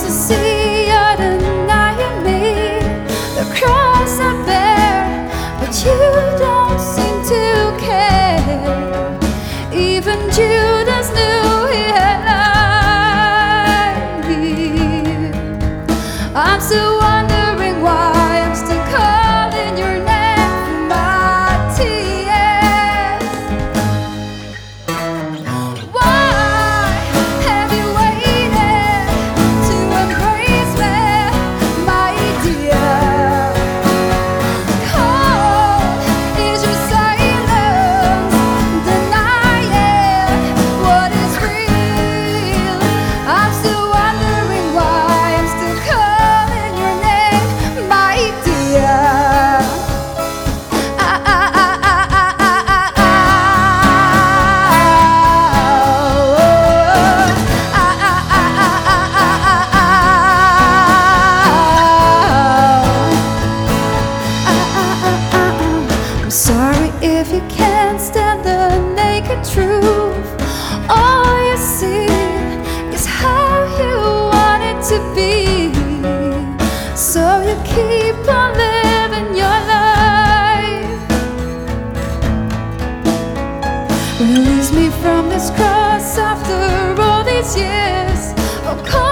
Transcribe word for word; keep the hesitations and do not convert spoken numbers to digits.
to see you're denying me the cross I bear, but you don't seem to care. Even Judas knew he had lied. I'm still wondering why I'm still calling your name from my tears. Why have you waited to embrace me, my dear? Cold is your silence, denying what is real. I'm still wondering why I'm still calling your name, my dear. I, I, I, I, I, I, I'm sorry if you can't stand the naked truth. All you see is how you want it to be, so you keep on living your life. Release me from this cross after all these years. Oh,